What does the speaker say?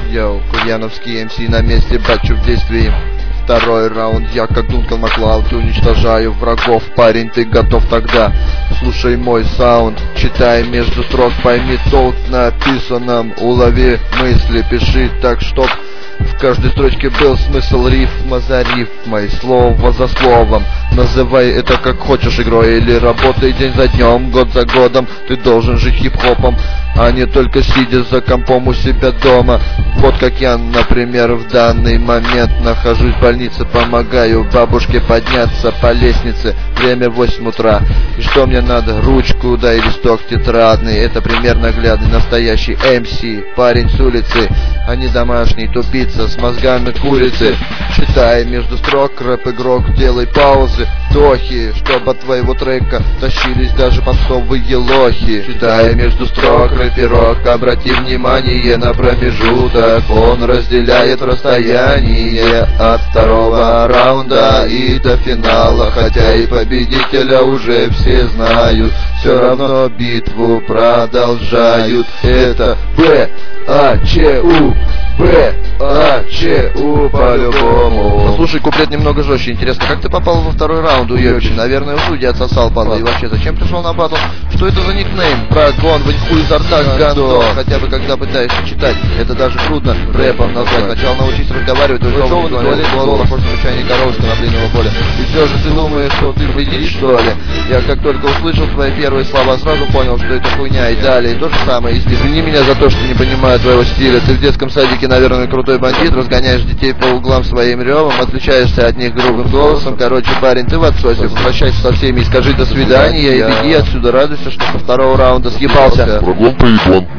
Йоу, курьяновский МС на месте, бачу в действии. Второй раунд, я как Дункан Маклауд уничтожаю врагов. Парень, ты готов тогда? Слушай мой саунд, читай между строк, пойми толк в написанном. Улови мысли, пиши так, чтоб в каждой строчке был смысл, рифма за рифмой, слово за словом. Называй это как хочешь игрой или работай день за днем, год за годом. Ты должен жить хип-хопом, а не только сидя за компом у себя дома. Вот как я, например, в данный момент нахожусь в больнице, помогаю бабушке подняться по лестнице. Время 8 утра. И что мне надо? Ручку, да и листок тетрадный. Это пример наглядный, настоящий МС, парень с улицы, а не домашний тупица с мозгами курицы. Читай между строк, рэп-игрок, делай паузы, вдохи, чтобы от твоего трека тащились даже попсовые лохи. Читай между строк, рэперок, обрати внимание на промежуток. Он разделяет расстояние от второго раунда и до финала. Хотя и победителя уже все знают, все равно битву продолжают. Это БАЧУ, БАЧУ по-любому. Ну, слушай, куплет немного жестче. Интересно, как ты попал во второй раунд, уёбище? Наверное, у судьи отсосал, падла. И вообще, зачем пришел на батл? Что это за никнейм? Прогон, вынь хуй изо рта, гандо. Хотя бы когда пытаешься читать, это даже трудно рэпом назвать. Сначала научись разговаривать, уже в туалет, голова, похож на рычание коровы с конопляного поля. И все же ты думаешь, что ты победишь, что ли? Я как только услышал твои первые слова, сразу понял, что это хуйня. И далее то же самое. Извини меня за то, что не понимаю твоего стиля. Ты в детском садике, наверное, крутой бандит, разгоняешь детей по углам своим ревом, отличаешься от них грубым голосом. Короче, парень, ты в отсосе. Прощайся со всеми и скажи до свидания и беги отсюда. Радуйся, что со второго раунда съебался. Прогон по икон.